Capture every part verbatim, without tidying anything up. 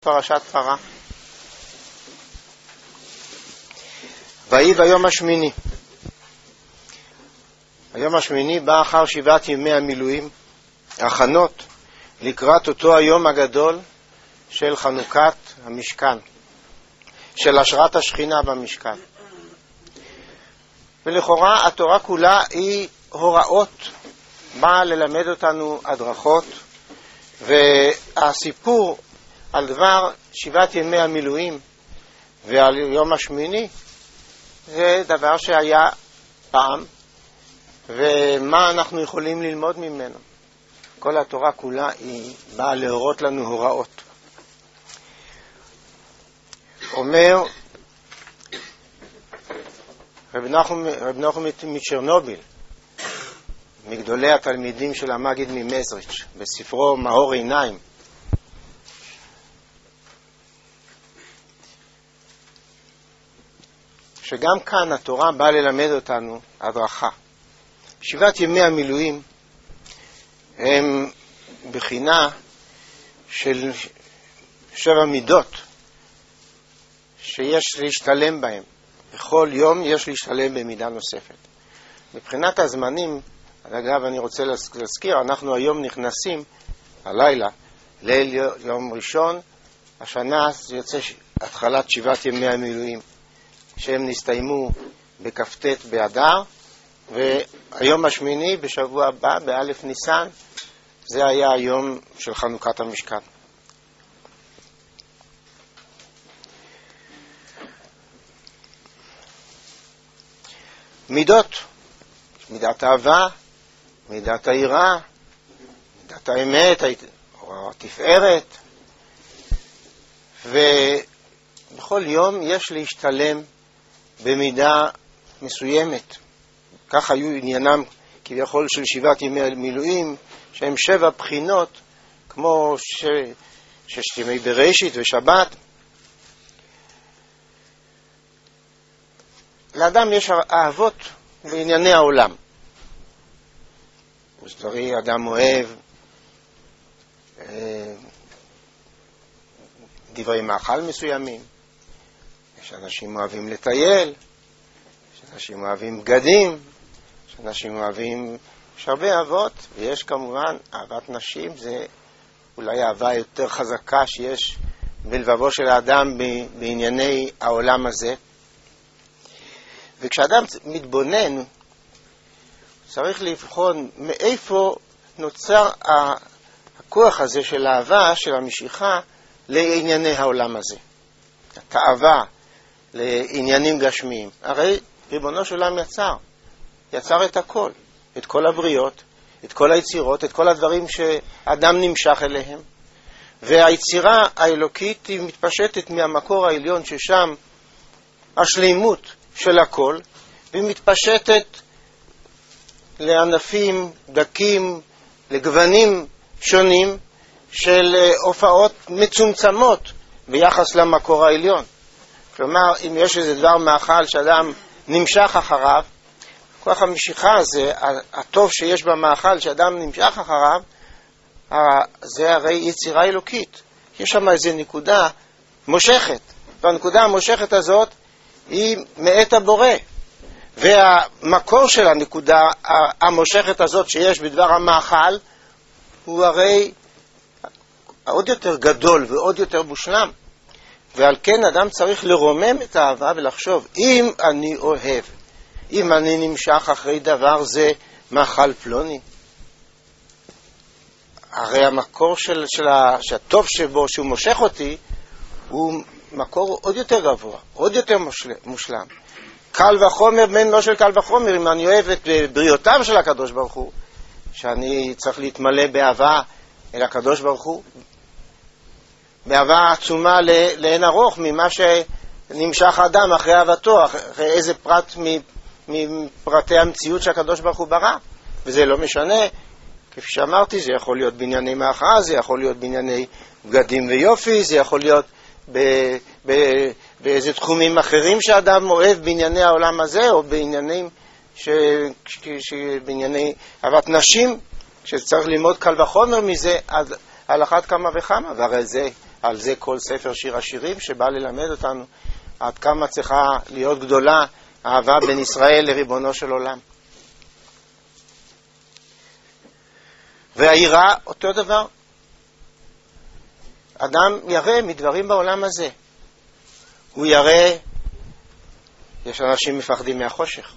פרשת פרה. ויהי ביום השמיני. היום השמיני בא אחר שבעת ימי המילואים, הכנות לקראת אותו היום הגדול של חנוכת המשכן, של השראת השכינה במשכן. ולכאורה התורה כולה היא הוראות, באה ללמד אותנו הדרכות, והסיפור על דבר שבעת ימי המילואים ועל יום השמיני זה דבר שהיה פעם, ומה אנחנו יכולים ללמוד ממנו. כל התורה כולה היא באה להורות לנו הוראות. אומר רב נחום, רב נחום מצ'רנוביל, מגדולי התלמידים של המגיד ממזריץ', בספרו מאור עיניים, שגם כאן התורה באה ללמד אותנו הדרכה. שבעת ימי המילואים הם בחינה של שבע מידות שיש להשתלם בהם. בכל יום יש להשתלם במידה נוספת. מבחינת הזמנים, אגב אני רוצה להזכיר, אנחנו היום נכנסים הלילה, ליל יום ראשון, השנה זה יוצא התחלת שבעת ימי המילואים, שהם נסתיימו בכ"ט באדר, והיום השמיני בשבוע הבא באלף ניסן זה היה היום של חנוכת המשכן. מידות, מידת האהבה, מידת היראה, מידת האמת או התפארת, ובכל יום יש להשתלם במידה מסוימת. כך היו עניינם כביכול של שבעת ימי המילואים, שהם שבע בחינות, כמו ש... ששת ימי בראשית ושבת. לאדם יש אהבות בענייני העולם. וסדרי אדם אוהב דברי מאכל מסוימים, יש אנשים אוהבים לטייל, יש אנשים אוהבים בגדים, יש אנשים אוהבים, יש הרבה אהבות, ויש כמובן אהבת נשים, זה אולי האהבה יותר חזקה שיש בלבבו של האדם בענייני העולם הזה. וכשאדם מתבונן, צריך לבחון מאיפה נוצר הכוח הזה של האהבה, של המשיכה לענייני העולם הזה. התאווה לעניינים גשמיים. הרי ריבונו של עולם יצר, יצר את הכל, את כל הבריות, את כל היצירות, את כל הדברים שאדם נמשך אליהם. והיצירה האלוקית היא מתפשטת מהמקור העליון, ששם השלימות של הכל, והיא מתפשטת לענפים דקים, לגוונים שונים של הופעות מצומצמות ביחס למקור העליון. כלומר, אם יש איזה דבר מאכל שאדם נמשך אחריו, כוח המשיכה הזה, הטוב שיש במאכל שאדם נמשך אחריו, זה הרי יצירה אלוקית. יש שם איזו נקודה מושכת, והנקודה המושכת הזאת היא מאת הבורא. והמקור של הנקודה המושכת הזאת שיש בדבר המאכל, הוא הרי עוד יותר גדול ועוד יותר מושלם. ועל כן אדם צריך לרומם את האהבה ולחשוב, אם אני אוהב, אם אני נמשך אחרי דבר זה מאכל פלוני, הרי המקור של, של הטוב שבו שהוא מושך אותי הוא מקור עוד יותר גבוה, עוד יותר מושלם. קל וחומר בין לא של קל וחומר, אם אני אוהב את בריאותיו של הקדוש ברוך הוא, שאני צריך להתמלא באהבה אל הקדוש ברוך הוא, באהבה עצומה לאין ארוך ממה שנמשך האדם אחרי אהבתו, אחרי איזה פרט מפרטי המציאות שהקדוש ברוך הוא ברא. וזה לא משנה, כפי שאמרתי, זה יכול להיות בענייני מאכל, זה יכול להיות בענייני בגדים ויופי, זה יכול להיות ב, ב, באיזה תחומים אחרים שאדם אוהב בענייני העולם הזה, או בעניינים ש, ש, ש, בענייני אהבת נשים, שצריך ללמוד קל וחומר מזה על, על אחת כמה וכמה, והרי זה על זה כל ספר שיר השירים שבא ללמד אותנו עד כמה צריכה להיות גדולה האהבה בין ישראל לריבונו של עולם. והיראה אותו דבר. אדם ירא מדברים בעולם הזה. הוא ירא, יש אנשים מפחדים מהחושך.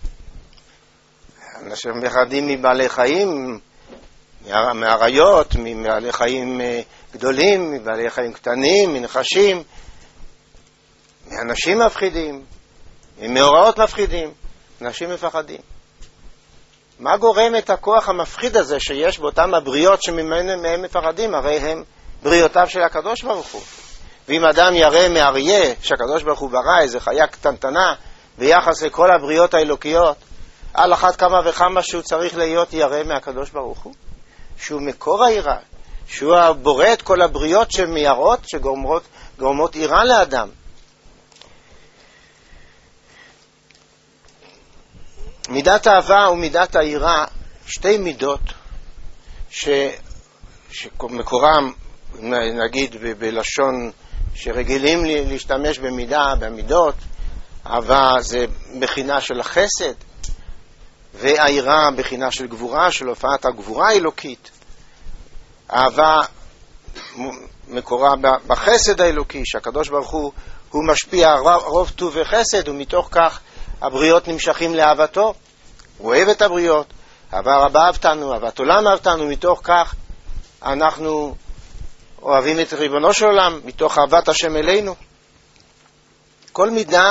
אנשים מפחדים מבעלי חיים, מהאריות, מבעלי חיים גדולים, מבעלי חיים קטנים, מנחשים. מאנשים מפחידים, ממאורעות מפחידים, אנשים מפחדים. מה גורם את הכוח המפחיד הזה שיש באותם הבריות שממנו מהם מפחדים? הרי הם בריאותיו של הקדוש ברוך הוא. ואם אדם ירא מאריה שהקדוש ברוך הוא ברא, איזו חיה קטנטנה ביחס לכל הבריאות האלוקיות, על אחת כמה וכמה שהוא צריך להיות ירא מהקדוש ברוך הוא, שהוא מקור היראה, שהוא בורא את כל הבריאות שמיירות, שגורמות גורמות יראה לאדם. מידת האהבה ומידת היראה, שתי מידות ש... שמקורם, נגיד ב- בלשון שרגילים להשתמש במידה, במידות. אהבה זה בחינה של החסד, והיראה בחינה של גבורה, של הופעת הגבורה האלוקית. אהבה מקורה בחסד האלוקי, שהקדוש ברוך הוא, הוא משפיע רוב טוב וחסד, ומתוך כך הבריות נמשכים לאהבתו. הוא אוהב את הבריות, אהבה רבה אהבתנו, אהבת עולם אהבתנו, מתוך כך אנחנו אוהבים את ריבונו של עולם, מתוך אהבת השם אלינו. כל מידה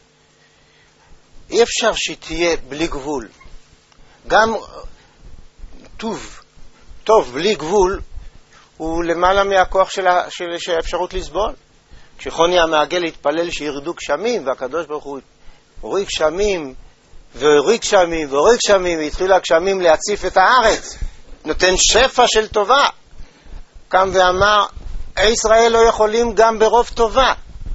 אי אפשר שתהיה בלי גבול. גם טוב, טוב בלי גבול הוא למעלה מהכוח של, של, של האפשרות לסבול. כשחוני המעגל התפלל שירדו גשמים, והקדוש ברוך הוא הוריד גשמים והוריד גשמים והוריד גשמים, והתחילו הגשמים להציף את הארץ, נותן שפע של טובה. קם ואמר, ישראל לא יכולים גם ברוב טובה.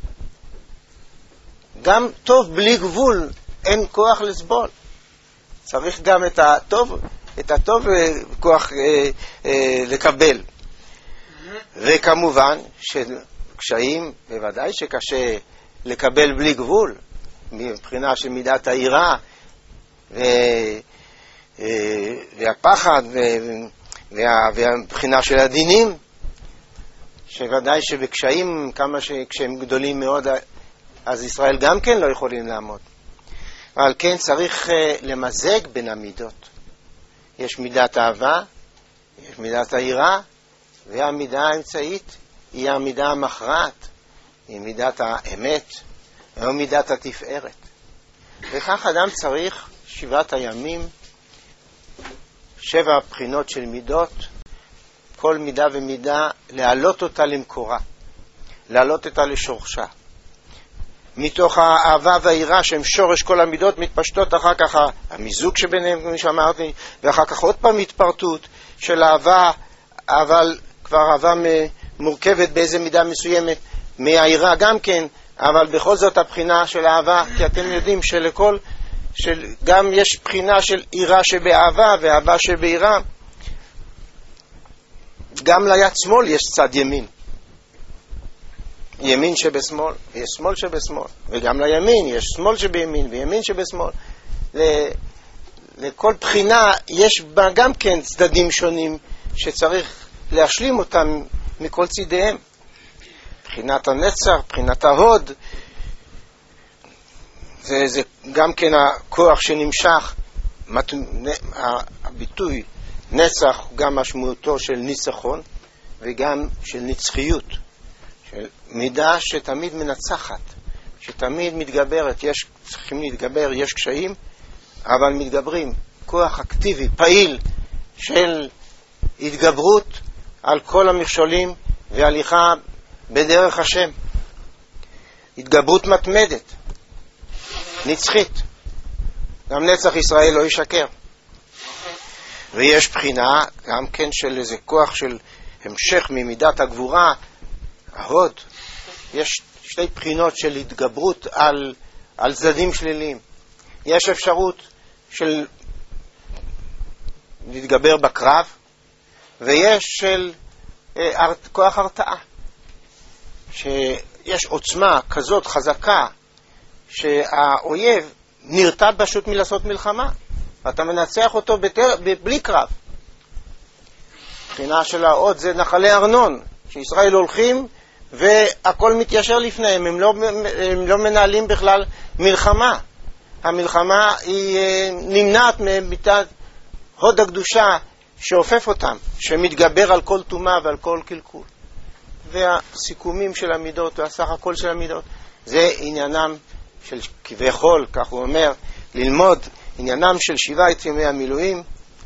גם טוב בלי גבול אין כוח לסבול. צריך גם את הטוב, את הטוב כוח אה, אה, לקבל. וכמובן שקשיים בוודאי שקשה לקבל בלי גבול, מבחינה של מידת היראה ו, אה, והפחד ו, וה, והבחינה של הדינים, שוודאי שבקשיים, כמה שהם גדולים מאוד, אז ישראל גם כן לא יכולים לעמוד. אבל כן צריך uh, למזג בין המידות. יש מידת האהבה, יש מידת היראה, והמידה האמצעית היא המידה המכרעת, היא מידת האמת, או מידת התפארת. וכך אדם צריך שבעת הימים, שבע בחינות של מידות, כל מידה ומידה להעלות אותה למקורה, להעלות אותה לשורשה. מתוך האהבה והיראה שהם שורש כל המידות מתפשטות אחר כך המיזוג שביניהם, כמו שאמרתי, ואחר כך עוד פעם התפרטות של אהבה, אבל כבר אהבה מורכבת באיזה מידה מסוימת מהיראה גם כן, אבל בכל זאת הבחינה של אהבה, כי אתם יודעים שלכל, של, גם יש בחינה של יראה שבאהבה ואהבה שביראה. גם ליד שמאל יש צד ימין, ימין שבשמאל, יש שמאל שבשמאל, וגם לימין יש שמאל שבימין וימין שבשמאל. לכל בחינה יש בה גם כן צדדים שונים שצריך להשלים אותם מכל צידיהם. בחינת הנצח, בחינת ההוד, זה, זה גם כן הכוח שנמשך. הביטוי נצח הוא גם משמעותו של ניצחון וגם של נצחיות, של מידה שתמיד מנצחת, שתמיד מתגברת. יש, צריכים להתגבר, יש קשיים, אבל מתגברים. כוח אקטיבי, פעיל של התגברות על כל המכשולים והליכה בדרך השם. התגברות מתמדת, נצחית. גם נצח ישראל לא ישקר. ויש בחינה גם כן של איזה כוח של המשך ממידת הגבורה, ההוד. יש שתי בחינות של התגברות על, על צדדים שליליים. יש אפשרות של להתגבר בקרב, ויש של אה, כוח הרתעה. שיש עוצמה כזאת חזקה שהאויב נרתע פשוט מלעשות מלחמה, ואתה מנצח אותו בתר... בלי קרב. מבחינה של העוד זה נחלי ארנון, שישראל הולכים והכל מתיישר לפניהם, הם לא, הם לא מנהלים בכלל מלחמה. המלחמה היא נמנעת מביטת הוד הקדושה שאופף אותם, שמתגבר על כל תומה ועל כל קלקול. והסיכומים של המידות והסך הכל של המידות זה עניינם של כביכול, כך הוא אומר, ללמוד עניינם של שבעה ימי המילואים,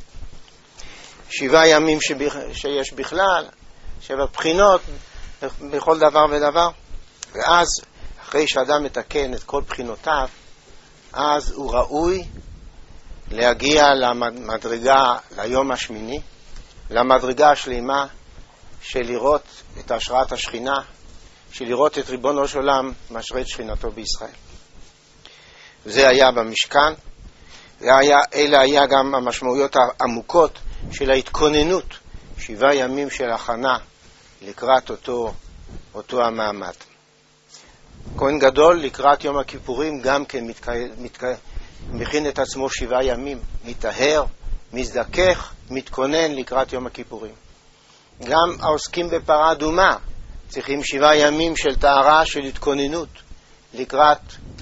שבעה ימים שבכ... שיש בכלל, שבע בחינות בכל דבר ודבר. ואז אחרי שאדם מתקן את כל בחינותיו, אז הוא ראוי להגיע למדרגה, ליום השמיני, למדרגה השלימה של לראות את השראת השכינה, של לראות את ריבונו של עולם משרה את שכינתו בישראל. זה היה במשכן, זה היה, אלה היה גם המשמעויות העמוקות של ההתכוננות, שבעה ימים של הכנה לקראת אותו, אותו המעמד. כהן גדול לקראת יום הכיפורים גם כן מתק... מתק... מכין את עצמו שבעה ימים, מתאהר, מזדכך, מתכונן לקראת יום הכיפורים. גם העוסקים בפרה אדומה צריכים שבעה ימים של טהרה, של התכוננות לקראת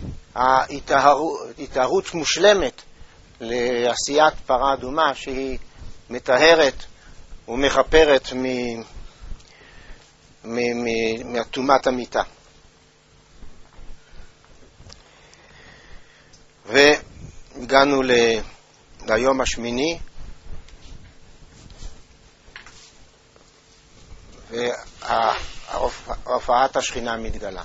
ההתאהרות מושלמת לעשיית פרה אדומה שהיא מטהרת ומחפרת מ... מ... מ... מהתומת המיטה. והגענו ל... ליום השמיני, והופעת השכינה מתגלה.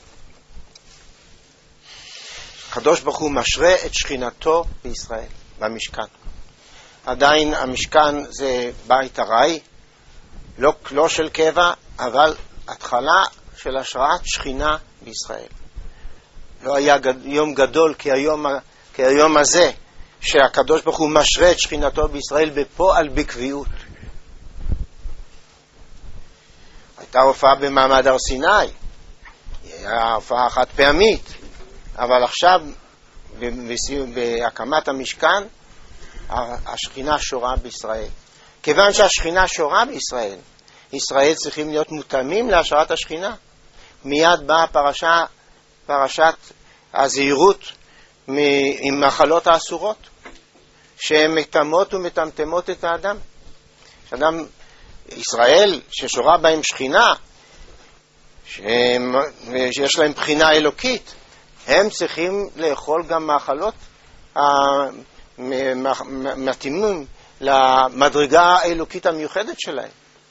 הקדוש ברוך הוא משרה את שכינתו בישראל, במשכן. עדיין המשכן זה בית ארעי, לא, לא של קבע, אבל התחלה של השראת שכינה בישראל. לא היה גד, יום גדול כהיום, כהיום הזה, שהקדוש ברוך הוא משרה את שכינתו בישראל בפועל בקביעות. הייתה הופעה במעמד הר סיני, הייתה הופעה חד פעמית, אבל עכשיו בהקמת המשכן השכינה שורה בישראל. כיוון שהשכינה שורה בישראל, ישראל צריכים להיות מותאמים להשראת השכינה. מיד באה פרשה, פרשת הזהירות עם מחלות האסורות, שהן מטמאות ומטמטמות את האדם. שאדם, ישראל ששורה בהם שכינה, שיש להם בחינה אלוקית, הם צריכים לאכול גם מאכלות מתאימים למדרגה האלוקית המיוחדת שלהם.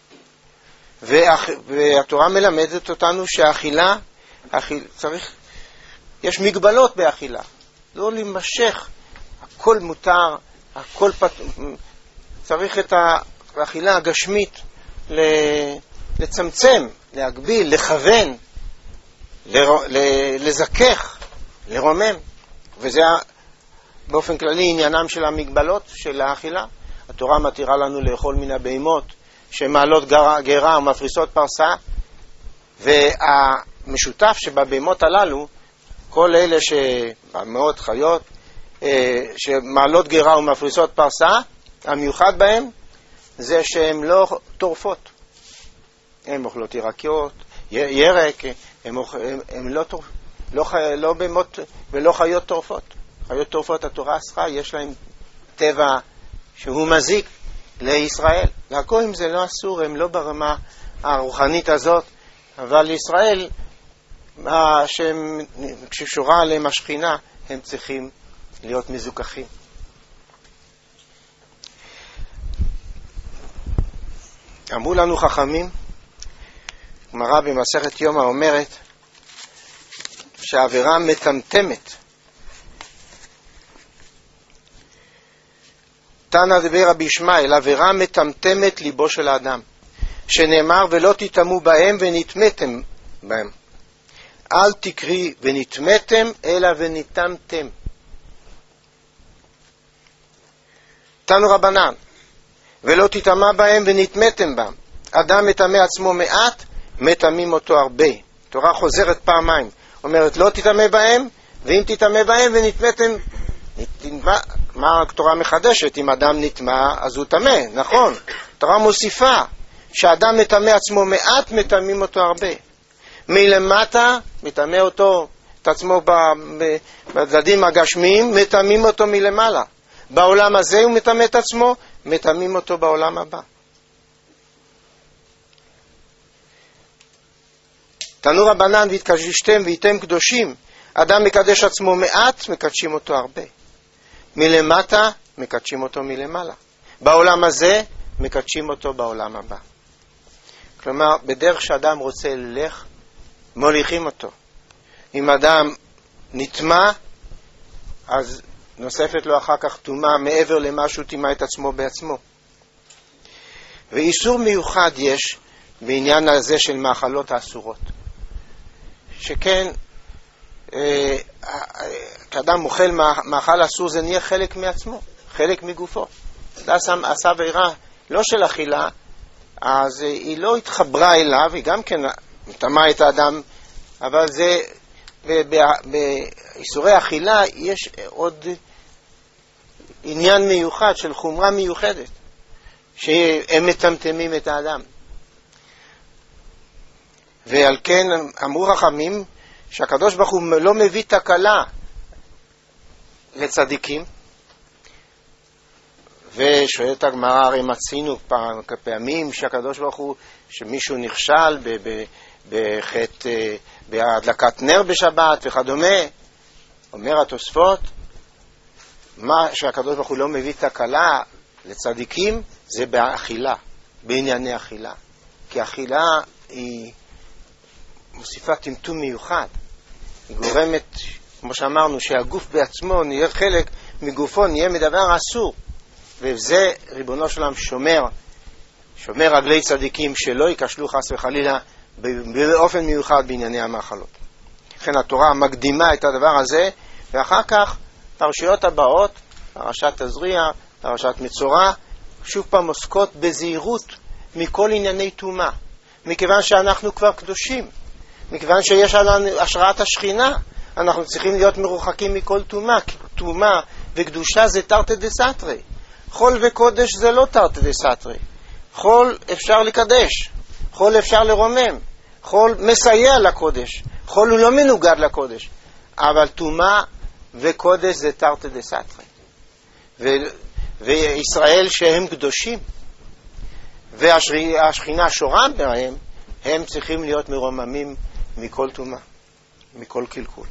והתורה מלמדת אותנו שהאכילה, אכיל, צריך, יש מגבלות באכילה. לא להימשך, הכל מותר, הכל פת... צריך את האכילה הגשמית לצמצם, להגביל, לכוון, לזכך, לרומם. וזה באופן כללי עניינם של המגבלות של האכילה. התורה מתירה לנו לאכול מן הבהמות שמעלות גרה ומפריסות פרסה, והמשותף שבבהמות הללו, כל אלה שבהמות חיות שמעלות גרה ומפריסות פרסה, המיוחד בהם זה שהן לא טורפות. הן אוכלות ירקות, ירק, הן לא, לא, לא בהמות ולא חיות טורפות. חיות טורפות התורה אסרה, יש להן טבע שהוא מזיק לישראל. והגויים זה לא אסור, הם לא ברמה הרוחנית הזאת, אבל לישראל, כששורה עליהם השכינה, הם צריכים להיות מזוכחים. אמרו לנו חכמים, גמרא במסכת יומא אומרת, שהעבירה מטמטמת. תנא דבר רבי ישמעאל, עבירה מטמטמת ליבו של האדם, שנאמר ולא תטמאו בהם ונטמאתם בהם. אל תקרי ונטמאתם אלא ונטמתם. תנו רבנן, ולא תטמא בהם ונטמאתם בהם. אדם מטמא עצמו מעט, מטמאים אותו הרבה. התורה חוזרת פעמיים, אומרת לא תטמא בהם, ואם תטמא בהם ונטמאתם, נטמא, מה התורה מחדשת? אם אדם נטמא אז הוא טמא, נכון. התורה מוסיפה שאדם מטמא עצמו מעט, מטמאים אותו הרבה. מלמטה מטמא אותו את עצמו בצדדים הגשמיים, מטמאים אותו מלמעלה. בעולם הזה הוא מטמא את עצמו, מטמאים אותו בעולם הבא. תנו רבנן והתקדשתם והייתם קדושים. אדם מקדש עצמו מעט, מקדשים אותו הרבה. מלמטה מקדשים אותו מלמעלה. בעולם הזה מקדשים אותו בעולם הבא. כלומר, בדרך שאדם רוצה ללך, מוליכים אותו. אם אדם נטמא, אז נוספת לו אחר כך טומאה מעבר למה שהוא טמא את עצמו בעצמו. ואיסור מיוחד יש בעניין הזה של מאכלות האסורות. שכן, אה, כאדם מוכל מאכל אסור, זה נהיה חלק מעצמו, חלק מגופו. אדם עשה עבירה לא של אכילה, אז היא לא התחברה אליו, היא גם כן מטמאה את האדם, אבל זה, באיסורי אכילה יש עוד עניין מיוחד של חומרה מיוחדת, שהם מטמטמים את האדם. ועל כן אמרו חכמים שהקדוש ברוך הוא לא מביא תקלה לצדיקים, ושואלת הגמרא, הרי מצינו פעם, פעמים שהקדוש ברוך הוא, שמישהו נכשל בחטא, בהדלקת נר בשבת וכדומה. אומר התוספות, מה שהקדוש ברוך הוא לא מביא תקלה לצדיקים זה באכילה, בענייני אכילה. כי אכילה היא מוסיפה טמטום מיוחד. היא גורמת, כמו שאמרנו, שהגוף בעצמו נהיה חלק מגופו, נהיה מדבר אסור. וזה ריבונו של עולם שומר, שומר רגלי צדיקים שלא יקשלו חס וחלילה באופן מיוחד בענייני המאכלות. לכן התורה מקדימה את הדבר הזה, ואחר כך פרשיות הבאות, פרשת תזריע, פרשת מצורע, שוב פעם עוסקות בזהירות מכל ענייני טומאה, מכיוון שאנחנו כבר קדושים, מכיוון שיש עלינו השראת השכינה, אנחנו צריכים להיות מרוחקים מכל טומאה, כי טומאה וקדושה זה תרתי דסתרי. חול וקודש זה לא תרתי דסתרי. חול אפשר לקדש, חול אפשר לרומם, חול מסייע לקודש, חול הוא לא מנוגד לקודש, אבל טומאה וקודש זה תרתי דסתרי. ו- וישראל שהם קדושים והשכינה שורה בהם, הם צריכים להיות מרוממים מכל טומאה, מכל קלקול.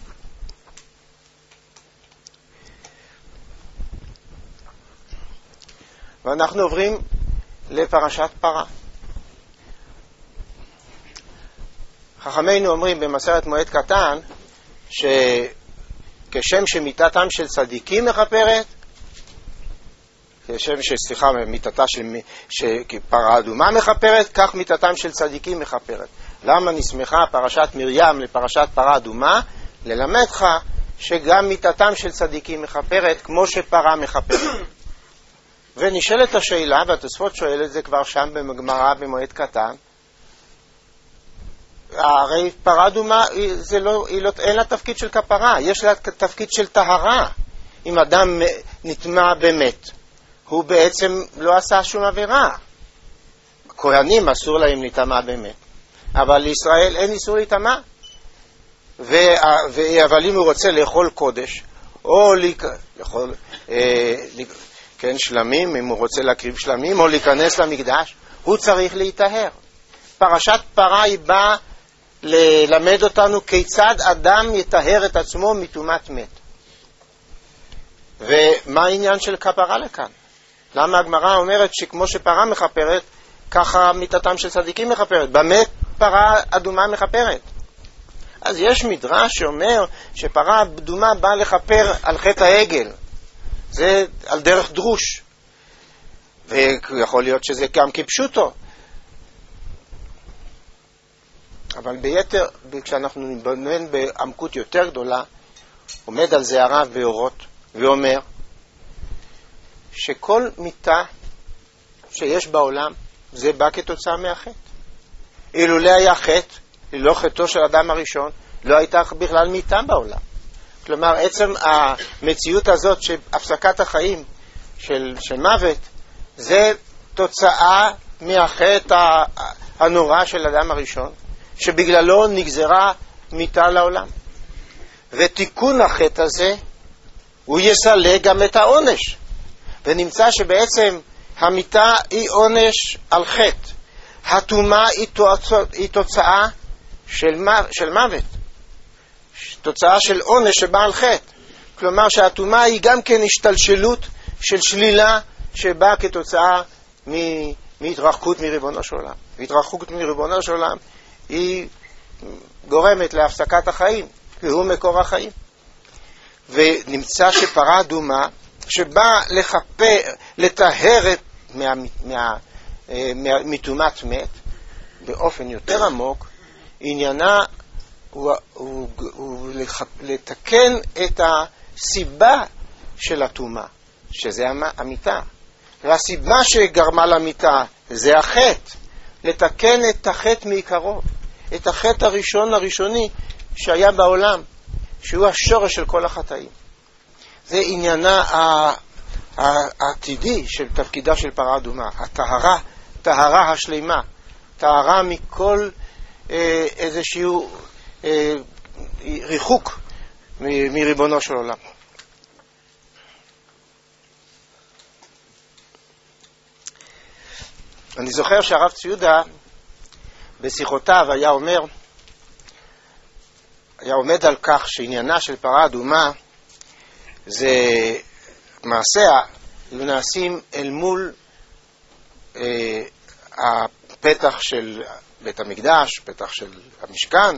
ואנחנו עוברים לפרשת פרה. חכמינו אומרים במסכת מועד קטן, שכשם שמיתתם של צדיקים מכפרת, כשם שסליחה, מיתתה של פרה אדומה מכפרת, כך מיתתם של צדיקים מכפרת. למה נסמכה פרשת מרים לפרשת פרה אדומה? ללמדך שגם מיתתם של צדיקים מכפרת, כמו שפרה מכפרת. ונשאלת השאלה, והתוספות שואל את זה כבר שם בגמרא במועד קטן, הרי פרה אדומה זה לא, היא לא, אין לה תפקיד של כפרה, יש לה תפקיד של טהרה. אם אדם נטמא באמת, הוא בעצם לא עשה שום עבירה. כהנים אסור להם להיטמא באמת, אבל לישראל אין איסור להיטמא. אבל אם הוא רוצה לאכול קודש, או לאכול אה, כן, שלמים, אם הוא רוצה להקריב שלמים, או להיכנס למקדש, הוא צריך להיטהר. פרשת פרה היא באה ללמד אותנו כיצד אדם יטהר את עצמו מטומאת מת. ומה העניין של כפרה לכאן? למה הגמרא אומרת שכמו שפרה מכפרת, ככה מיתתם של צדיקים מכפרת? באמת פרה אדומה מכפרת? אז יש מדרש שאומר שפרה אדומה באה לכפר על חטא העגל. זה על דרך דרוש. ויכול להיות שזה גם כפשוטו. אבל ביתר, כשאנחנו נתבונן בעמקות יותר גדולה, עומד על זה הרב באורות ואומר שכל מיתה שיש בעולם זה בא כתוצאה מהחטא. אילולא היה חטא, ללא חטאו של אדם הראשון, לא הייתה בכלל מיתה בעולם. כלומר, עצם המציאות הזאת של הפסקת החיים, של, של מוות, זה תוצאה מהחטא הנורא של אדם הראשון, שבגללו נגזרה מיתה לעולם. ותיקון החטא הזה, הוא יסלק גם את העונש. ונמצא שבעצם המיתה היא עונש על חטא. הטומאה היא תוצאה של, של מוות. תוצאה של עונש שבא על חטא. כלומר שהטומאה היא גם כן השתלשלות של שלילה שבאה כתוצאה מהתרחקות מריבונו של עולם. והתרחקות מריבונו של עולם היא גורמת להפסקת החיים, כי הוא מקור החיים. ונמצא שפרה אדומה שבאה לחפר, לטהר מטומאת מת באופן יותר עמוק, עניינה הוא, הוא, הוא לתקן את הסיבה של הטומאה, שזה המיתה. והסיבה שגרמה למיתה זה החטא, לתקן את החטא מעיקרו, את החטא הראשון הראשוני שהיה בעולם, שהוא השורש של כל החטאים. זה עניינה העתידי של תפקידה של פרה אדומה, הטהרה, טהרה השלימה, טהרה מכל אה, איזשהו אה, ריחוק מ- מריבונו של עולם. אני זוכר שהרב ציודה בשיחותיו היה אומר, היה עומד על כך שעניינה של פרה אדומה זה מעשיה היו נעשים אל מול אה, הפתח של בית המקדש, פתח של המשכן.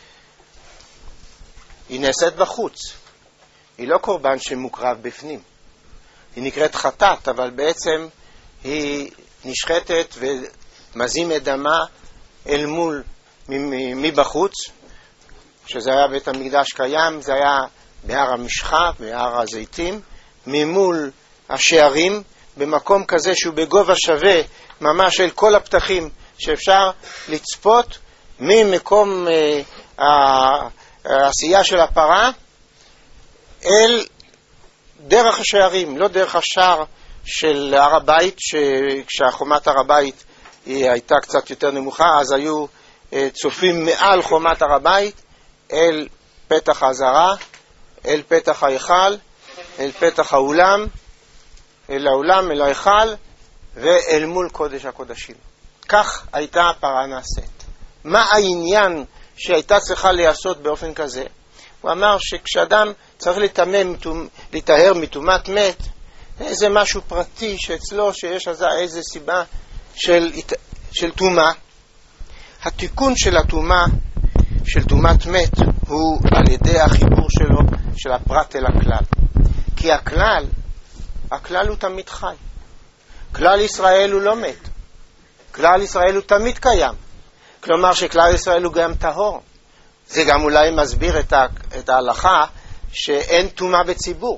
היא נעשית בחוץ, היא לא קורבן שמוקרב בפנים, היא נקראת חטאת, אבל בעצם היא נשחטת ומזים את דמה אל מול מבחוץ. כשזה היה בית המקדש קיים, זה היה בהר המשחה, בהר הזיתים, ממול השערים, במקום כזה שהוא בגובה שווה ממש אל כל הפתחים, שאפשר לצפות ממקום אה, העשייה של הפרה אל דרך השערים, לא דרך השער של הר הבית, כשהחומת הר הבית היא הייתה קצת יותר נמוכה, אז היו אה, צופים מעל חומת הר הבית אל פתח העזרה, אל פתח ההיכל, אל פתח האולם, אל האולם, אל ההיכל, ואל מול קודש הקודשים. כך הייתה הפרה נעשית. מה העניין שהייתה צריכה לעשות באופן כזה? הוא אמר שכשאדם צריך לטמא, לטהר מטומאת מת, זה משהו פרטי שאצלו שיש איזו סיבה של, של טומאה. התיקון של הטומאה, של טומאת מת, הוא על ידי החיבור שלו, של הפרט אל הכלל. כי הכלל, הכלל הוא תמיד חי. כלל ישראל הוא לא מת. כלל ישראל הוא תמיד קיים. כלומר שכלל ישראל הוא גם טהור. זה גם אולי מסביר את, ה, את ההלכה שאין טומאה בציבור.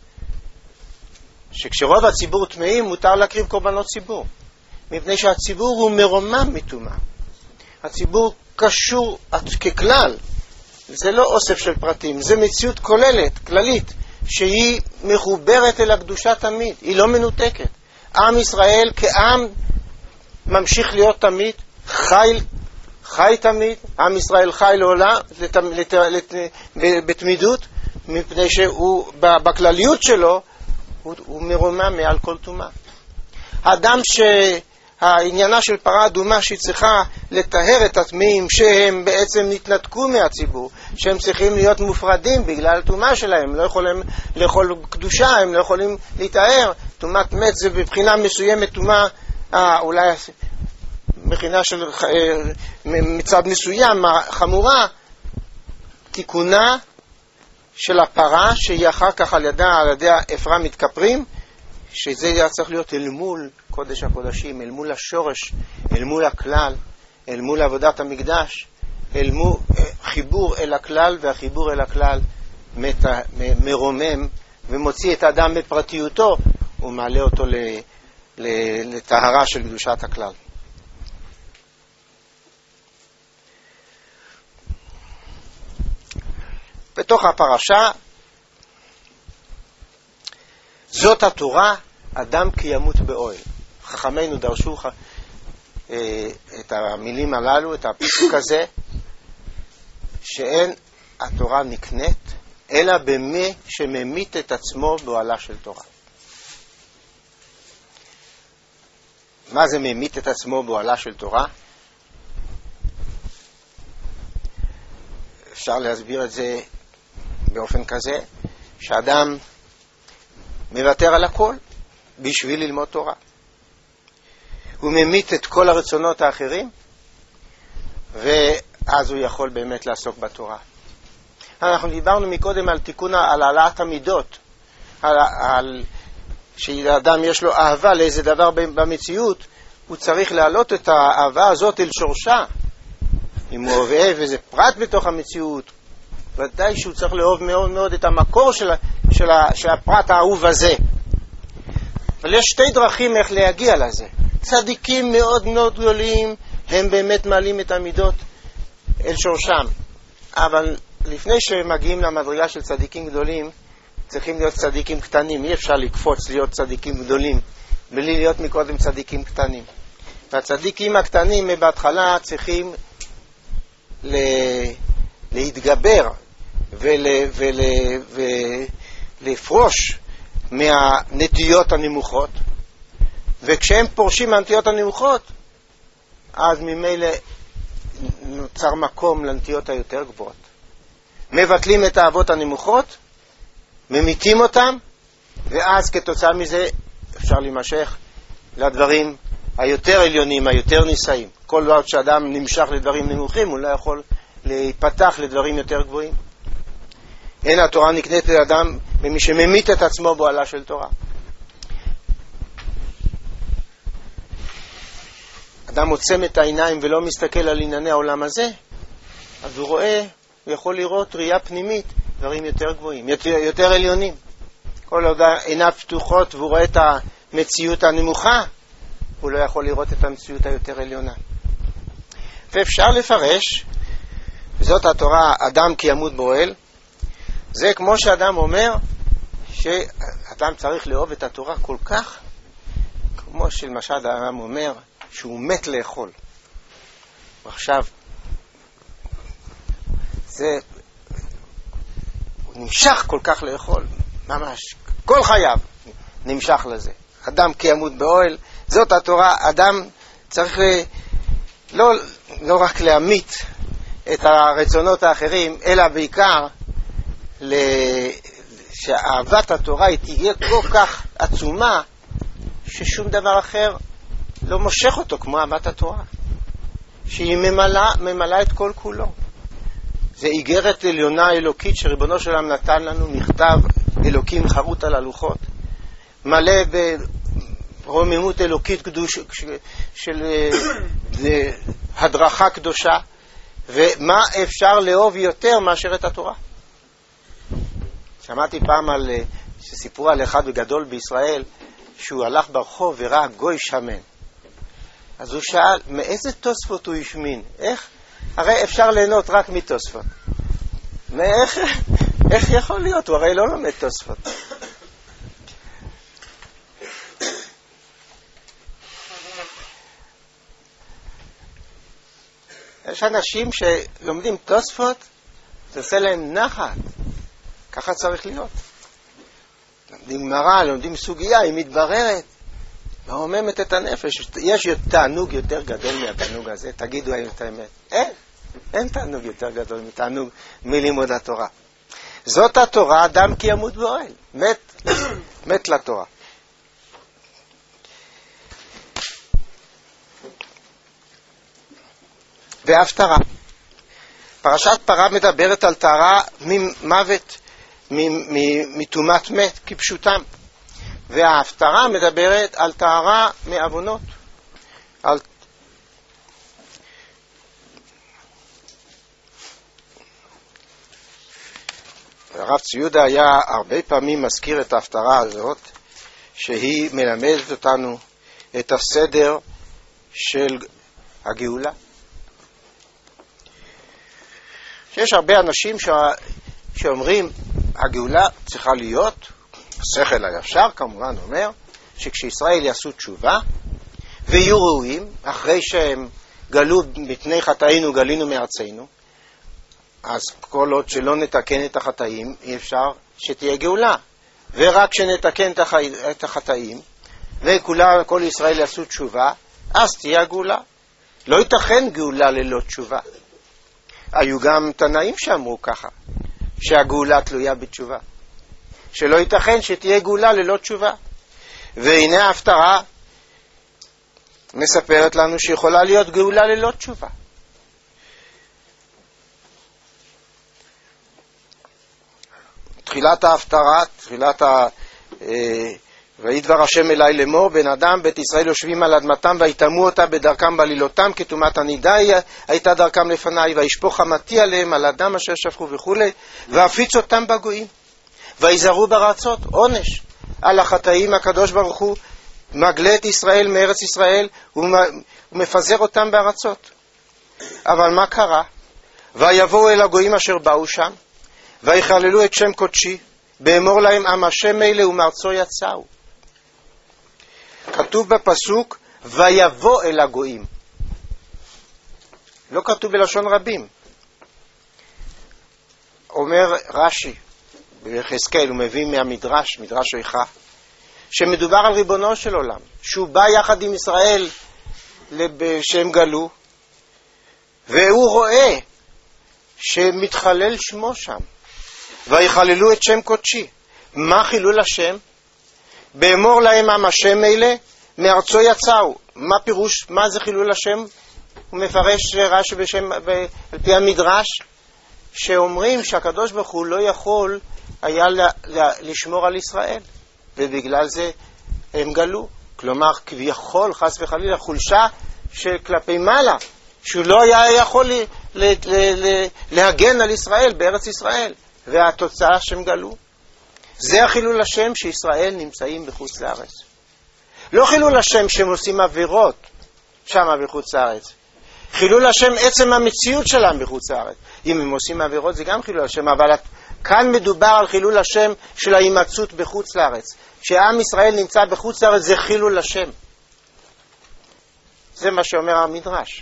שכשרוב הציבור טמאים מותר להקריב קורבנות ציבור. מפני שהציבור הוא מרומם מטומאה. הציבור קשור ככלל. זה לא אוסף של פרטים, זה מציאות כוללת, כללית, שהיא מחוברת אל הקדושה תמיד, היא לא מנותקת. עם ישראל כעם ממשיך להיות תמיד, חי, חי תמיד, עם ישראל חי לעולם, לת, לת, לת, בתמידות, מפני שהוא, בכלליות שלו, הוא, הוא מרומם מעל כל טומאה. האדם ש... העניינה של פרה אדומה שהיא צריכה לטהר את הטמאים שהם בעצם נתנתקו מהציבור, שהם צריכים להיות מופרדים בגלל הטומאה שלהם, לא יכולים לאכול קדושה, הם לא יכולים להתאר. טומאת מת זה בבחינה מסוימת טומאה, אה, אולי מבחינה של מצד מסוים חמורה. תיקונה של הפרה שהיא אחר כך על ידה, על ידי האפרה מתכפרים, שזה היה צריך להיות אל מול קודש הקודשים, אל מול השורש, אל מול הכלל, אל מול עבודת המקדש, אל מול חיבור אל הכלל, והחיבור אל הכלל מתה, מרומם ומוציא את האדם מפרטיותו ומעלה אותו לטהרה של קדושת הכלל. בתוך הפרשה, זאת התורה, אדם כי ימות באוהל. חכמינו דרשו את המילים הללו, את הפסוק הזה, שאין התורה נקנית, אלא במי שממית את עצמו באוהלה של תורה. מה זה ממית את עצמו באוהלה של תורה? אפשר להסביר את זה באופן כזה, שאדם מוותר על הכל בשביל ללמוד תורה. הוא ממית את כל הרצונות האחרים, ואז הוא יכול באמת לעסוק בתורה. אנחנו דיברנו מקודם על תיקון, על העלאת המידות, על, על שאדם יש לו אהבה לאיזה דבר במציאות, הוא צריך להעלות את האהבה הזאת אל שורשה. אם הוא אוהב איזה פרט בתוך המציאות, ודאי שהוא צריך לאהוב מאוד מאוד את המקור של, של, של הפרט האהוב הזה. אבל יש שתי דרכים איך להגיע לזה. צדיקים מאוד מאוד גדולים, הם באמת מעלים את המידות אל שורשם. אבל לפני שמגיעים למדרגה של צדיקים גדולים, צריכים להיות צדיקים קטנים. אי אפשר לקפוץ להיות צדיקים גדולים בלי להיות מקודם צדיקים קטנים. והצדיקים הקטנים בהתחלה צריכים ל... להתגבר ול... ול... ולפרוש מהנטיות הנמוכות, וכשהם פורשים מהנטיות הנמוכות, אז ממילא נוצר מקום לנטיות היותר גבוהות. מבטלים את האהבות הנמוכות, ממיתים אותם, ואז כתוצאה מזה אפשר להימשך לדברים היותר עליונים, היותר נישאים. כל דבר שאדם נמשך לדברים נמוכים, הוא לא יכול להיפתח לדברים יותר גבוהים. אין התורה נקנית לאדם במי שממית את עצמו באוהלה של תורה. אדם עוצם את העיניים ולא מסתכל על ענייני העולם הזה, אז הוא רואה, הוא יכול לראות ראייה פנימית, דברים יותר גבוהים, יותר, יותר עליונים. כל עוד עיניו פתוחות והוא רואה את המציאות הנמוכה, הוא לא יכול לראות את המציאות היותר עליונה. ואפשר לפרש, זאת התורה, אדם כי ימות באוהל, זה כמו שאדם אומר שאדם צריך לאהוב את התורה כל כך, כמו שלמשל אדם אומר שהוא מת לאכול. ועכשיו, זה, הוא נמשך כל כך לאכול, ממש, כל חייו נמשך לזה. אדם כי ימות באוהל, זאת התורה, אדם צריך ל, לא, לא רק להמית את הרצונות האחרים, אלא בעיקר שאהבת התורה היא תהיה כל כך עצומה ששום דבר אחר לא מושך אותו כמו אהבת התורה, שהיא ממלאה, ממלאה את כל כולו. זה איגרת עליונה אלוקית שריבונו של עולם נתן לנו, מכתב אלוקים חרוט על הלוחות, מלא ברוממות אלוקית קדוש, של הדרכה קדושה. ומה אפשר לאהוב יותר מאשר את התורה? שמעתי פעם על, שסיפרו על אחד גדול בישראל, שהוא הלך ברחוב וראה גוי שמן. אז הוא שאל, מאיזה תוספות הוא השמין? איך? הרי אפשר ליהנות רק מתוספות. מאיך, איך יכול להיות? הוא הרי לא לומד תוספות. יש אנשים שלומדים תוספות, זה עושה להם נחת. ככה צריך להיות. לומדים גמרא, לומדים סוגיה, היא מתבררת, מעוממת את הנפש. יש תענוג יותר גדול מהתענוג הזה, תגידו את האמת. אין, אין תענוג יותר גדול מתענוג מלימוד התורה. זאת התורה, אדם כי ימות באוהל. מת, מת לתורה. והפטרה. פרשת פרה מדברת על טהרה ממוות, מתומת מת, כפשוטם. וההפטרה מדברת על טהרה מעוונות. על... הרב ציודה היה הרבה פעמים מזכיר את ההפטרה הזאת, שהיא מלמדת אותנו את הסדר של הגאולה. שיש הרבה אנשים ש... שאומרים, הגאולה צריכה להיות, השכל הישר כמובן אומר, שכשישראל יעשו תשובה, ויהיו ראויים, אחרי שהם גלו מפני חטאינו, גלינו מארצנו, אז כל עוד שלא נתקן את החטאים, אי אפשר שתהיה גאולה. ורק שנתקן את החטאים, וכל ישראל יעשו תשובה, אז תהיה הגאולה. לא ייתכן גאולה ללא תשובה. היו גם תנאים שאמרו ככה, שהגאולה תלויה בתשובה. שלא ייתכן שתהיה גאולה ללא תשובה. והנה ההפטרה מספרת לנו שיכולה להיות גאולה ללא תשובה. תחילת ההפטרה, תחילת ה... ויהי דבר השם אלי לאמור, בן אדם בית ישראל יושבים על אדמתם ויטמאו אותה בדרכם בעלילותם, כטומאת הנידה הייתה דרכם לפניי, וישפוך חמתי עליהם על הדם אשר שפכו וכו', ואפיץ אותם בגויים, ויזהרו בארצות, עונש על החטאים. הקדוש ברוך הוא מגלה את ישראל מארץ ישראל ומפזר אותם בארצות. אבל מה קרה? ויבואו אל הגויים אשר באו שם ויחללו את שם קודשי, באמור להם עם השם אלה ומארצו יצאו. כתוב בפסוק ויבוא אל הגויים, לא כתוב בלשון רבים. אומר רש"י ביחזקאל, הוא מביא מהמדרש, מדרש איכה, שמדובר על ריבונו של עולם, שהוא בא יחד עם ישראל שהם גלו, והוא רואה שמתחלל שמו שם, ויחללו את שם קודשי. מה חילול השם? באמור להם עם השם אלה מארצו יצאו. מה פירוש? מה זה חילול השם? הוא מפרש רש"י בשם, על פי המדרש, שאומרים שהקדוש ברוך הוא לא יכול היה לשמור על ישראל, ובגלל זה הם גלו. כלומר, כביכול, חס וחלילה, חולשה שכלפי מעלה, שהוא לא היה יכול ל- ל- ל- ל- להגן על ישראל בארץ ישראל, והתוצאה שהם גלו. זה החילול השם שישראל נמצאים בחוץ לארץ. לא חילול השם שהם עושים עבירות שם בחוץ לארץ. חילול השם עצם המציאות שלהם בחוץ לארץ. אם הם עושים עבירות זה גם חילול השם, אבל כאן מדובר על חילול השם של ההימצאות בחוץ לארץ. שעם ישראל נמצא בחוץ לארץ זה חילול השם. זה מה שאומר המדרש.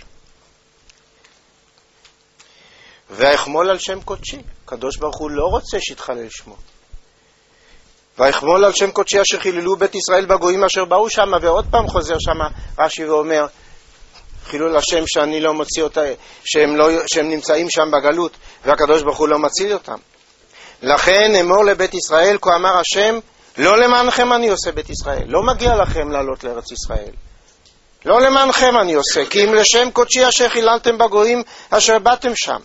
ויחמול על שם קודשי. הקדוש ברוך הוא לא רוצה שיתחלל שמו. ויחמול על שם קודשי אשר חיללו בית ישראל בגויים אשר באו שם, ועוד פעם חוזר שם רש"י ואומר, חילול השם שאני לא מוציא אותה, שהם, לא, שהם נמצאים שם בגלות, והקדוש ברוך הוא לא מציל אותם. לכן אמור לבית ישראל, כה אמר השם, לא למענכם אני עושה בית ישראל, לא מגיע לכם לעלות לארץ ישראל. לא למענכם אני עושה, כי אם לשם קודשי אשר חיללתם בגויים אשר באתם שם.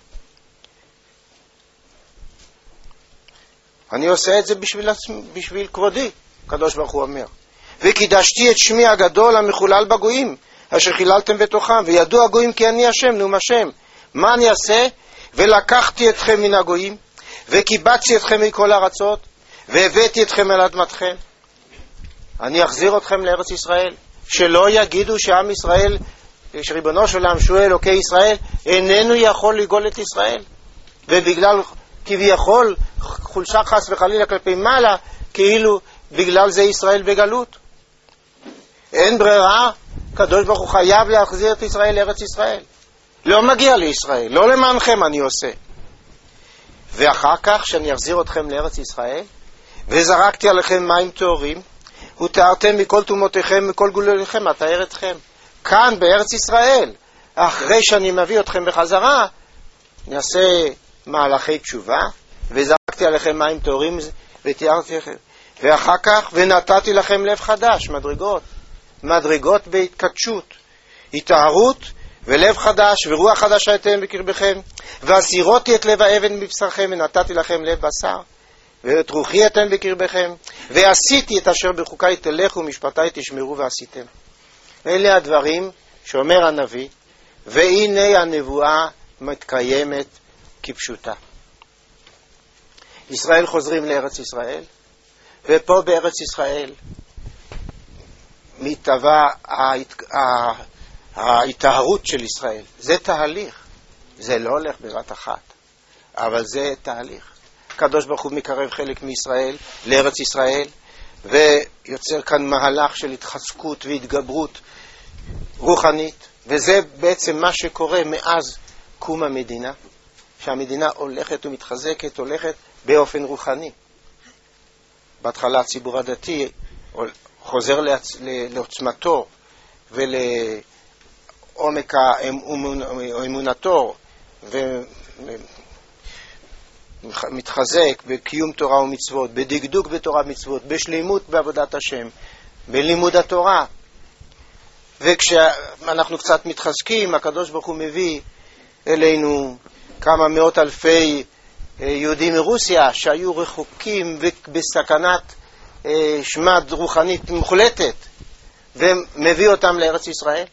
אני עושה את זה בשביל, בשביל כבודי, הקדוש ברוך הוא אומר. וקידשתי את שמי הגדול המחולל בגויים, אשר חיללתם בתוכם, וידעו הגויים כי אני השם, נאום השם. מה אני אעשה? ולקחתי אתכם מן הגויים, וקיבצתי אתכם מכל הארצות, והבאתי אתכם אל אדמתכם. אני אחזיר אתכם לארץ ישראל, שלא יגידו שעם ישראל, שריבונו של עולם, שהוא אלוקי ישראל, איננו יכול לגאול את ישראל. ובגלל כביכול חולשה חס וחלילה כלפי מעלה, כאילו בגלל זה ישראל בגלות. אין ברירה, קדוש ברוך הוא חייב להחזיר את ישראל לארץ ישראל. לא מגיע לישראל, לא למענכם אני עושה. ואחר כך שאני אחזיר אתכם לארץ ישראל, וזרקתי עליכם מים טהורים, ותארתם מכל תומותיכם, מכל גלוליכם, אתאר אתכם. כאן בארץ ישראל, אחרי שאני מביא אתכם בחזרה, נעשה מהלכי תשובה, וזרקתי עליכם מים טהורים, ותיארתי לכם. ואחר כך, ונתתי לכם לב חדש, מדרגות. מדרגות בהתקדשות, התארות ולב חדש ורוח חדשה אתם בקרבכם, והסירותי את לב האבן מבשרכם ונתתי לכם לב בשר, ואת רוחי אתם בקרבכם, ועשיתי את אשר בחוקי תלכו ומשפטי תשמרו ועשיתם. אלה הדברים שאומר הנביא, והנה הנבואה מתקיימת כפשוטה. ישראל חוזרים לארץ ישראל, ופה בארץ ישראל מתהווה ההתאהרות של ישראל. זה תהליך, זה לא הולך בבת אחת, אבל זה תהליך. הקדוש ברוך הוא מקרב חלק מישראל לארץ ישראל, ויוצר כאן מהלך של התחזקות והתגברות רוחנית, וזה בעצם מה שקורה מאז קום המדינה, שהמדינה הולכת ומתחזקת, הולכת באופן רוחני. בהתחלה הציבור הדתי חוזר לעצ... לעוצמתו ולעומק האמונתו ומתחזק בקיום תורה ומצוות, בדקדוק בתורה ומצוות, בשלימות בעבודת השם, בלימוד התורה. וכשאנחנו קצת מתחזקים, הקדוש ברוך הוא מביא אלינו כמה מאות אלפי יהודים מרוסיה שהיו רחוקים ובסכנת שמד רוחנית מוחלטת, ומביא אותם לארץ ישראל,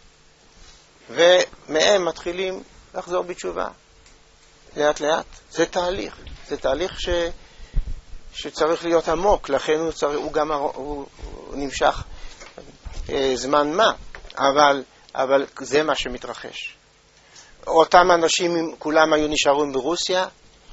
ומהם מתחילים לחזור בתשובה לאט לאט. זה תהליך, זה תהליך ש... שצריך להיות עמוק, לכן הוא, צריך, הוא גם הוא, הוא נמשך זמן מה, אבל, אבל זה מה שמתרחש. אותם אנשים כולם היו נשארים ברוסיה,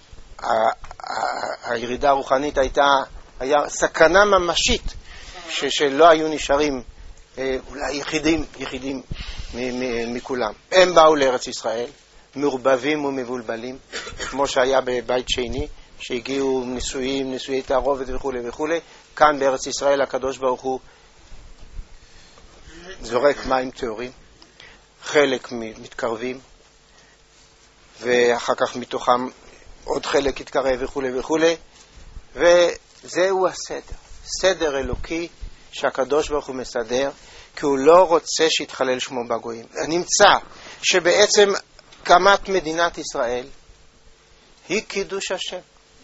הירידה הרוחנית הייתה, היה סכנה ממשית ש, שלא היו נשארים אולי יחידים, יחידים מכולם. הם באו לארץ ישראל, מעורבבים ומבולבלים, כמו שהיה בבית שני, שהגיעו נישואים, נישואי תערובת וכו' וכו'. כאן בארץ ישראל הקדוש ברוך הוא זורק מים טהורים, חלק מתקרבים, ואחר כך מתוכם עוד חלק יתקרב וכו' וכו'. וזהו הסדר, סדר אלוקי שהקדוש ברוך הוא מסדר, כי הוא לא רוצה שיתחלל שמו בגויים. נמצא שבעצם קמת מדינת ישראל היא קידוש השם.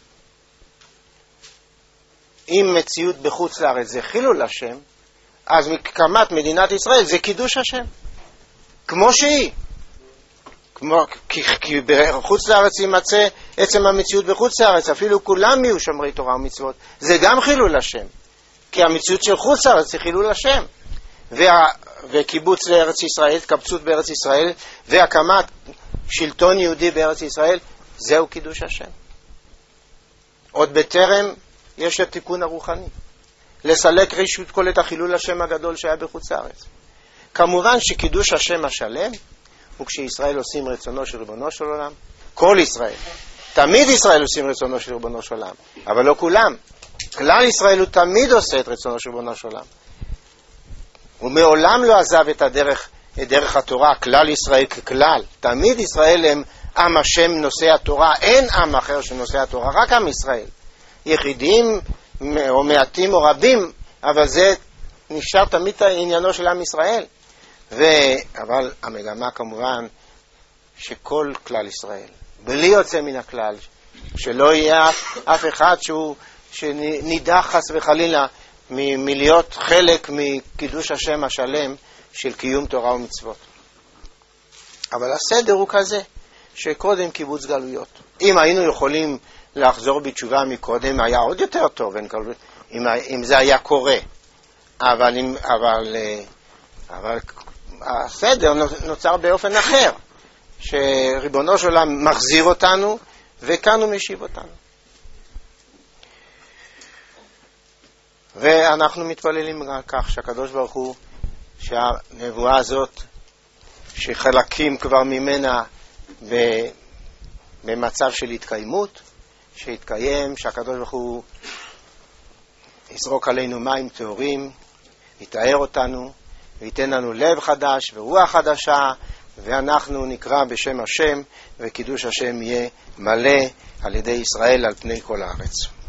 אם מציאות בחוץ לארץ זה חילול השם, אז מקמת מדינת ישראל זה קידוש השם, כמו שהיא. כמו, כי, כי בחוץ לארץ יימצא עצם המציאות בחוץ לארץ, אפילו כולם יהיו שומרי תורה ומצוות, זה גם חילול השם, כי המציאות של חוץ לארץ זה חילול השם. וה, וקיבוץ לארץ ישראל, התקבצות בארץ ישראל, והקמת שלטון יהודי בארץ ישראל, זהו קידוש השם. עוד בטרם יש התיקון הרוחני, לסלק ראשית כל את החילול השם הגדול שהיה בחוץ לארץ. כמובן שקידוש השם השלם הוא כשישראל עושים רצונו של ריבונו של עולם. כל ישראל, תמיד ישראל עושים רצונו של ריבונו של עולם, אבל לא כולם. כלל ישראל הוא תמיד עושה את רצונו של ריבונו של עולם. הוא מעולם לא עזב את הדרך, את דרך התורה, כלל ישראל ככלל. תמיד ישראל הם עם השם נושא התורה, אין עם אחר שנושא התורה, רק עם ישראל. יחידים או מעטים או רבים, אבל זה נשאר תמיד עניינו של עם ישראל. ו... אבל המגמה כמובן שכל כלל ישראל, בלי יוצא מן הכלל, שלא יהיה אף, אף אחד שהוא, שנידח חס וחלילה מ- מלהיות חלק מקידוש השם השלם של קיום תורה ומצוות. אבל הסדר הוא כזה, שקודם קיבוץ גלויות. אם היינו יכולים לחזור בתשובה מקודם, היה עוד יותר טוב, אם, אם זה היה קורה. אבל, אבל, אבל הסדר נוצר באופן אחר, שריבונו של עולם מחזיר אותנו, וכאן הוא משיב אותנו. ואנחנו מתפללים על כך שהקדוש ברוך הוא, שהנבואה הזאת, שחלקים כבר ממנה במצב של התקיימות, שיתקיים, שהקדוש ברוך הוא יזרוק עלינו מים טהורים, יתאר אותנו, וייתן לנו לב חדש ורוח חדשה, ואנחנו נקרא בשם השם, וקידוש השם יהיה מלא על ידי ישראל על פני כל הארץ.